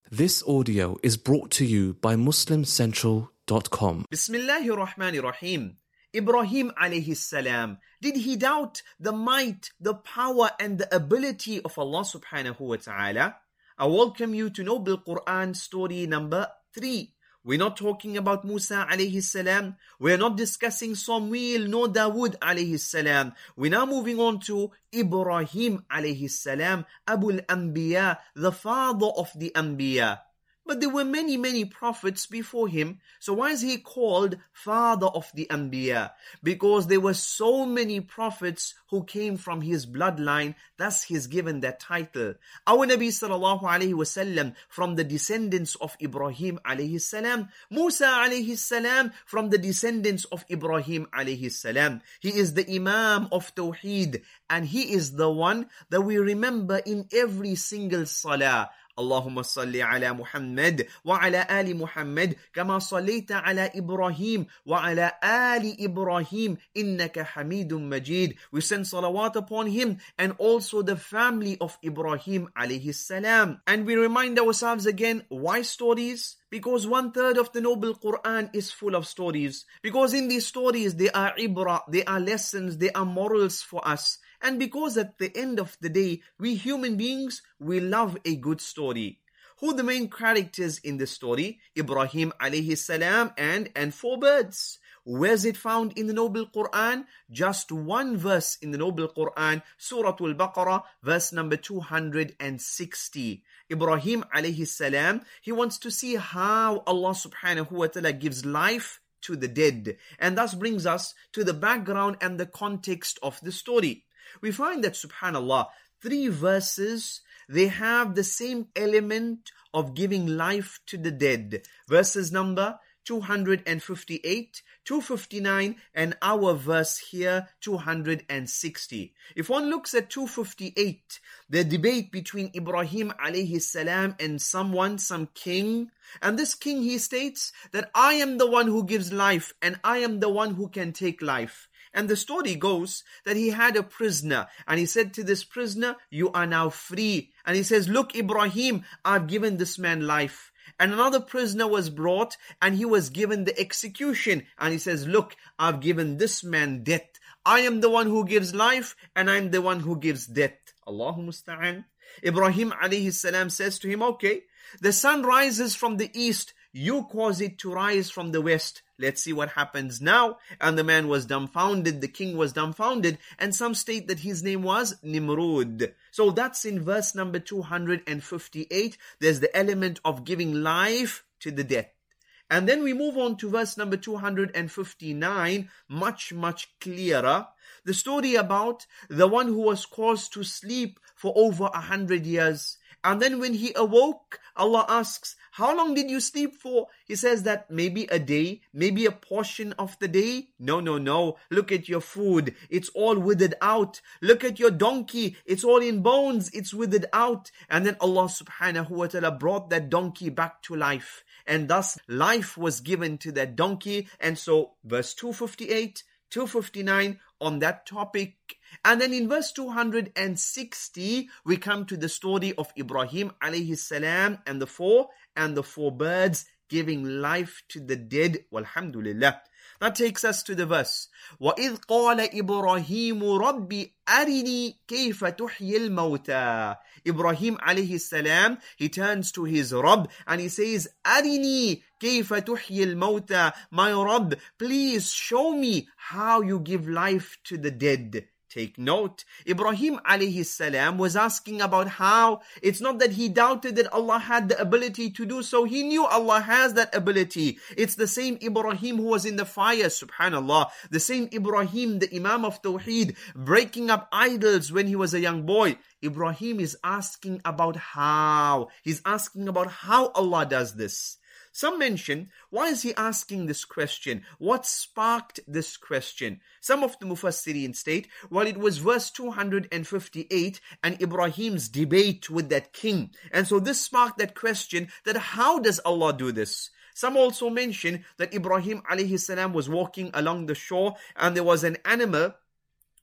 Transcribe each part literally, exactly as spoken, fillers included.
This audio is brought to you by Muslim Central dot com. Bismillahir Rahmanir Rahim. Ibrahim alayhi salam. Did he doubt the might, the power and the ability of Allah subhanahu wa ta'ala? I welcome you to Noble Quran story number three. We're not talking about Musa alayhi salam. We're not discussing Samuel nor Dawood alayhi salam. We're now moving on to Ibrahim alayhi salam, Abul Anbiya, the father of the Anbiya. But there were many, many prophets before him. So why is he called father of the Anbiya? Because there were so many prophets who came from his bloodline. Thus he's given that title. Our Nabi sallallahu alayhi wasallam from the descendants of Ibrahim alayhi salam. Musa alayhi salam from the descendants of Ibrahim alayhi salam. He is the Imam of Tawheed. And he is the one that we remember in every single salah. اللهم صل على محمد وعلى آل محمد كما صليت على إبراهيم وعلى آل إبراهيم إنك حميد مجيد. We send salawat upon him and also the family of Ibrahim alayhi salam. And we remind ourselves again, why stories? Because one third of the Noble Quran is full of stories. Because in these stories there are ibrah, there are lessons, there are morals for us. And because at the end of the day, we human beings, we love a good story. Who are the main characters in the story? Ibrahim alayhi salam and, and four birds. Where is it found in the Noble Quran? Just one verse in the Noble Quran, Surah Al-Baqarah, verse number two hundred sixty. Ibrahim alayhi salam, he wants to see how Allah subhanahu wa ta'ala gives life to the dead. And thus brings us to the background and the context of the story. We find that, subhanallah, three verses, they have the same element of giving life to the dead. Verses number two hundred fifty-eight, two fifty-nine, and our verse here, two hundred sixty. If one looks at two fifty-eight, the debate between Ibrahim alayhi salam and someone, some king, and this king, he states that I am the one who gives life and I am the one who can take life. And the story goes that he had a prisoner and he said to this prisoner, you are now free. And he says, look, Ibrahim, I've given this man life. And another prisoner was brought and he was given the execution. And he says, look, I've given this man death. I am the one who gives life and I'm the one who gives death. Allahu musta'an. Ibrahim alayhi salam says to him, okay, the sun rises from the east. You cause it to rise from the west. Let's see what happens now. And the man was dumbfounded. The king was dumbfounded. And some state that his name was Nimrud. So that's in verse number two hundred fifty-eight. There's the element of giving life to the dead. And then we move on to verse number two hundred fifty-nine. Much, much clearer. The story about the one who was caused to sleep for over a hundred years. And then when he awoke, Allah asks, how long did you sleep for? He says that maybe a day, maybe a portion of the day. No, no, no. Look at your food. It's all withered out. Look at your donkey. It's all in bones. It's withered out. And then Allah subhanahu wa ta'ala brought that donkey back to life. And thus life was given to that donkey. And so verse two fifty-eight, two fifty-nine on that topic. And then in verse two hundred sixty, we come to the story of Ibrahim alayhi salam and the four and the four birds giving life to the dead. Walhamdulillah. That takes us to the verse. وَإِذْ قَالَ إِبْرَاهِيمُ رَبِّ أَرِنِي كَيْفَ تُحْيِي الْمَوْتَى. Ibrahim alayhi salam, he turns to his Rabb and he says, أَرِنِي كَيْفَ تُحْيِي الْمَوْتَى. My Rabb, please show me how you give life to the dead. Take note, Ibrahim alayhi salam was asking about how. It's not that he doubted that Allah had the ability to do so. He knew Allah has that ability. It's the same Ibrahim who was in the fire, subhanallah. The same Ibrahim, the Imam of Tawheed, breaking up idols when he was a young boy. Ibrahim is asking about how. He's asking about how Allah does this. Some mention, why is he asking this question? What sparked this question? Some of the Mufassirin state, well, it was verse two hundred fifty-eight and Ibrahim's debate with that king. And so this sparked that question that how does Allah do this? Some also mention that Ibrahim alayhi salam was walking along the shore and there was an animal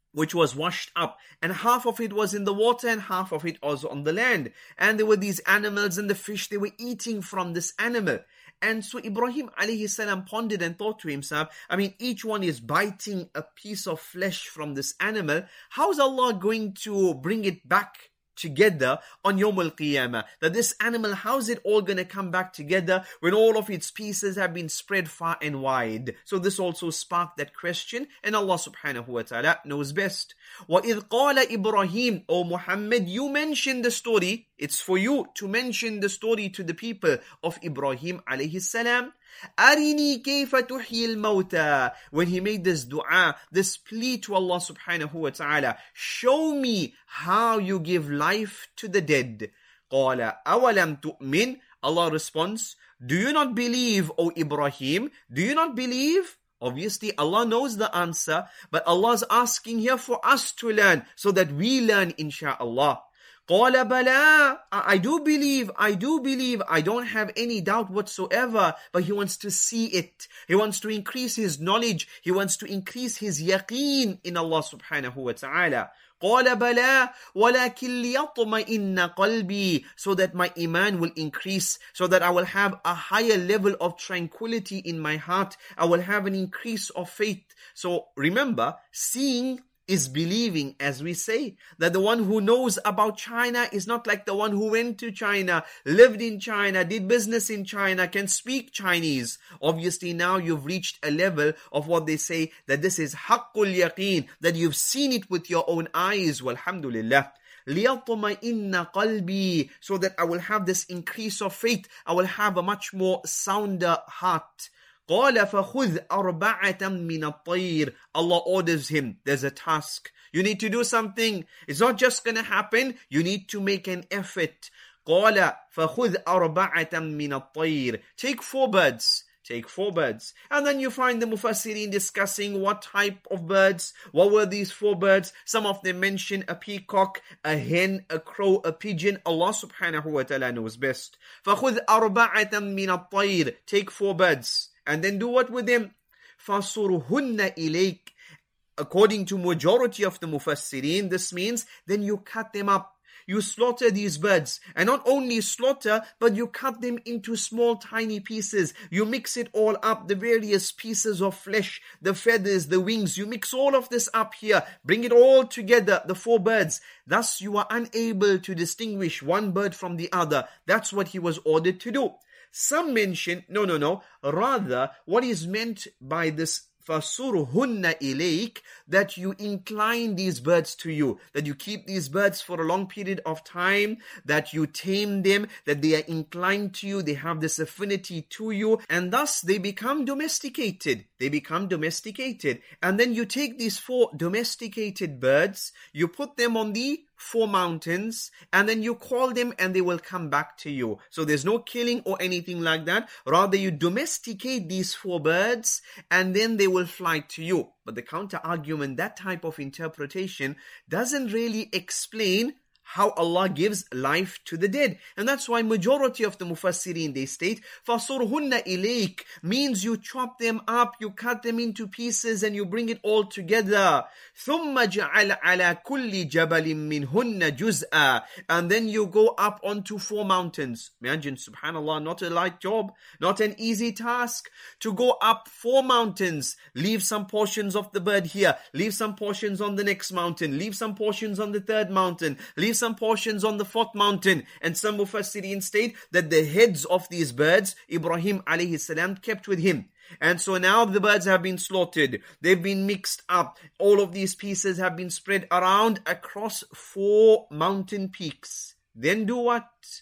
which was washed up, and half of it was in the water and half of it was on the land. And there were these animals and the fish, they were eating from this animal. And so Ibrahim alayhi salam pondered and thought to himself, I mean, each one is biting a piece of flesh from this animal. How is Allah going to bring it back together on Yawm al-Qiyamah? That this animal, how's it all going to come back together when all of its pieces have been spread far and wide? So this also sparked that question, and Allah subhanahu wa ta'ala knows best. وَإِذْ قَالَ إِبْرَاهِيمُ, O Muhammad, you mention the story. It's for you to mention the story to the people of Ibrahim alayhi salam. أَرِنِي كَيْفَ تُحْيِي الْمَوْتَى. When he made this dua, this plea to Allah subhanahu wa ta'ala, show me how you give life to the dead. قَالَ أَوَلَمْ تُؤْمِنْ. Allah responds, do you not believe, O Ibrahim? Do you not believe? Obviously, Allah knows the answer, but Allah is asking here for us to learn, so that we learn, insha'Allah. قَالَ بَلَا. I do believe, I do believe, I don't have any doubt whatsoever. But he wants to see it. He wants to increase his knowledge. He wants to increase his yaqeen in Allah subhanahu wa ta'ala. قَالَ بَلَا وَلَكِنْ لِيَطْمَئِنَّ قَلْبِي. So that my iman will increase, so that I will have a higher level of tranquility in my heart. I will have an increase of faith. So remember, seeing is believing, as we say, that the one who knows about China is not like the one who went to China, lived in China, did business in China, can speak Chinese. Obviously now you've reached a level of what they say, that this is haqqul yaqeen, that you've seen it with your own eyes. Walhamdulillah. لِيَطْمَئِنَّ قَلْبِي. So that I will have this increase of faith. I will have a much more sounder heart. قَالَ فَخُذْ أَرْبَعَةً مِّنَ الطَّيْرِ. Allah orders him, there's a task. You need to do something. It's not just going to happen. You need to make an effort. قَالَ فَخُذْ أَرْبَعَةً مِّنَ الطَّيْرِ. Take four birds. Take four birds. And then you find the Mufassirin discussing what type of birds. What were these four birds? Some of them mention a peacock, a hen, a crow, a pigeon. Allah subhanahu wa ta'ala knows best. فَخُذْ أَرْبَعَةً مِّنَ الطَّيْرِ. Take four birds. And then do what with them? فَصُرْهُنَّ إِلَيْكَ. According to majority of the Mufassirin, this means then you cut them up. You slaughter these birds. And not only slaughter, but you cut them into small tiny pieces. You mix it all up, the various pieces of flesh, the feathers, the wings. You mix all of this up here. Bring it all together, the four birds. Thus you are unable to distinguish one bird from the other. That's what he was ordered to do. Some mention, no, no, no. Rather, what is meant by this فَصُرْهُنَّ إِلَيْكَ, that you incline these birds to you, that you keep these birds for a long period of time, that you tame them, that they are inclined to you, they have this affinity to you, and thus they become domesticated. They become domesticated. And then you take these four domesticated birds, you put them on the four mountains, and then you call them and they will come back to you. So there's no killing or anything like that. Rather, you domesticate these four birds and then they will fly to you. But the counter argument, that type of interpretation doesn't really explain how Allah gives life to the dead. And that's why majority of the Mufassirin, they state, فَصُرْهُنَّ إِلَيْكَ means you chop them up, you cut them into pieces and you bring it all together. ثُمَّ جَعَلْ عَلَى كُلِّ جَبَلٍ مِّنْهُنَّ جُزْءًا. And then you go up onto four mountains. Imagine, subhanAllah, not a light job, not an easy task. To go up four mountains, leave some portions of the bird here, leave some portions on the next mountain, leave some portions on the third mountain, leave some portions on the fourth mountain. And some Mufassirin state that the heads of these birds, Ibrahim alayhi salam kept with him. And so now the birds have been slaughtered. They've been mixed up. All of these pieces have been spread around across four mountain peaks. Then do what?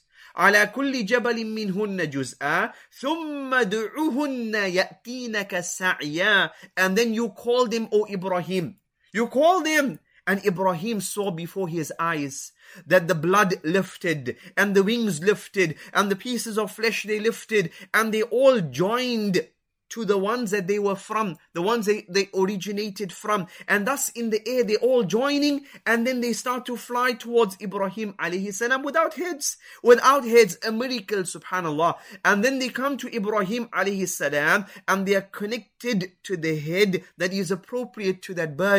على كل جبل منهن جزءا ثم دعوهن يأتينك سعيا. And then you call them, O Ibrahim. You call them. And Ibrahim saw before his eyes that the blood lifted and the wings lifted and the pieces of flesh they lifted and they all joined to the ones that they were from, the ones they, they originated from. And thus in the air they all joining and then they start to fly towards Ibrahim alayhi salam without heads. Without heads, a miracle, subhanallah. And then they come to Ibrahim alayhi salam and they are connected to the head that is appropriate to that bird.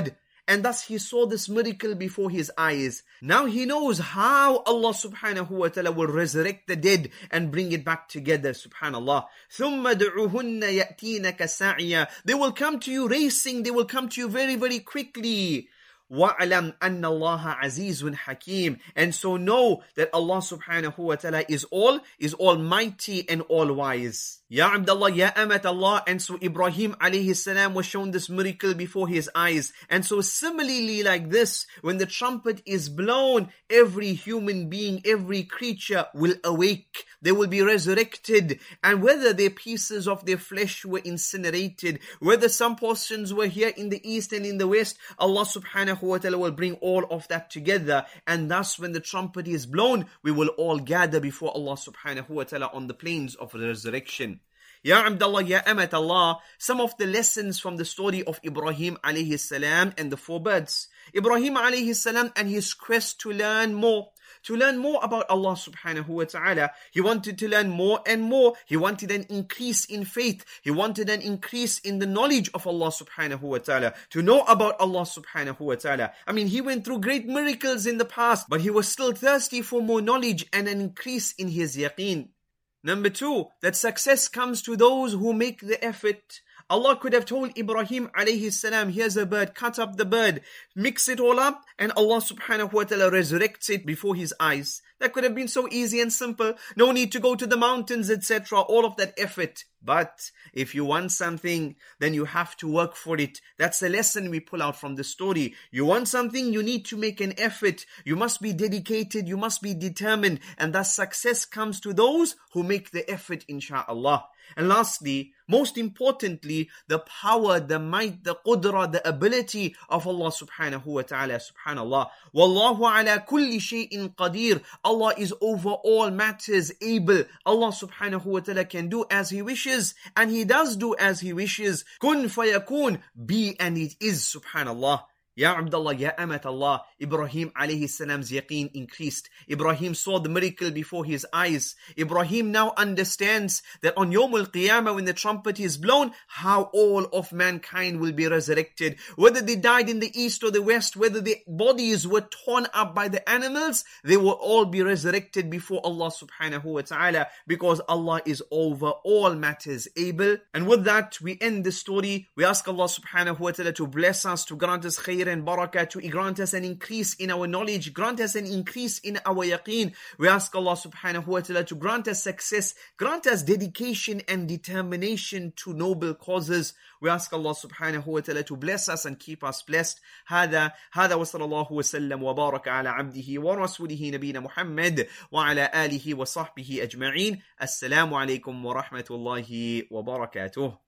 and thus he saw this miracle before his eyes. Now he knows how Allah subhanahu wa ta'ala will resurrect the dead and bring it back together, subhanallah. ثُمَّ دُعُوهُنَّ يَأْتِينَكَ سَعْيًا. They will come to you racing, they will come to you very, very quickly. وَعْلَمْ أَنَّ اللَّهَ عَزِيزٌ حَكِيمٌ. And so know that Allah subhanahu wa ta'ala is all, is almighty and all wise. Ya Abdullah, Ya Amat Allah. And so Ibrahim alayhi salam was shown this miracle before his eyes. And so similarly like this, when the trumpet is blown, every human being, every creature will awake. They will be resurrected. And whether their pieces of their flesh were incinerated, whether some portions were here in the east and in the west, Allah subhanahu wa ta'ala will bring all of that together. And thus when the trumpet is blown, we will all gather before Allah subhanahu wa ta'ala on the plains of resurrection. Ya Abdullah, Ya Amat Allah, some of the lessons from the story of Ibrahim alayhi salam and the four birds. Ibrahim alayhi salam and his quest to learn more. To learn more about Allah subhanahu wa ta'ala. He wanted to learn more and more. He wanted an increase in faith. He wanted an increase in the knowledge of Allah subhanahu wa ta'ala. To know about Allah subhanahu wa ta'ala. I mean, he went through great miracles in the past, but he was still thirsty for more knowledge and an increase in his yaqeen. Number two, that success comes to those who make the effort. Allah could have told Ibrahim alayhi salam, here's a bird, cut up the bird, mix it all up, and Allah subhanahu wa ta'ala resurrects it before his eyes. That could have been so easy and simple. No need to go to the mountains, et cetera. All of that effort. But if you want something, then you have to work for it. That's the lesson we pull out from the story. You want something, you need to make an effort. You must be dedicated, you must be determined. And thus success comes to those who make the effort, insha'Allah. And lastly, most importantly, the power, the might, the qudra, the ability of Allah subhanahu wa ta'ala, subhanallah. Wallahu ala kulli shay'in qadir. Allah is over all matters able. Allah subhanahu wa ta'ala can do as He wishes, and He does do as He wishes. Kun fayakun, be and it is, subhanallah. Ya Abdullah, Ya Amat Allah, Ibrahim alayhi salam's yaqeen increased. Ibrahim saw the miracle before his eyes. Ibrahim now understands that on Yawm al-Qiyamah, when the trumpet is blown, how all of mankind will be resurrected. Whether they died in the east or the west, whether their bodies were torn up by the animals, they will all be resurrected before Allah subhanahu wa ta'ala, because Allah is over all matters able. And with that, we end the story. We ask Allah subhanahu wa ta'ala to bless us, to grant us khair and barakah, to grant us an increase in our knowledge, grant us an increase in our yaqeen. We ask Allah subhanahu wa ta'ala to grant us success, grant us dedication and determination to noble causes. We ask Allah subhanahu wa ta'ala to bless us and keep us blessed. هذا هذا وصلى الله وسلم وبارك على عبده ورسوله نبينا محمد وعلى آله وصحبه أجمعين. السلام عليكم ورحمة الله وبركاته.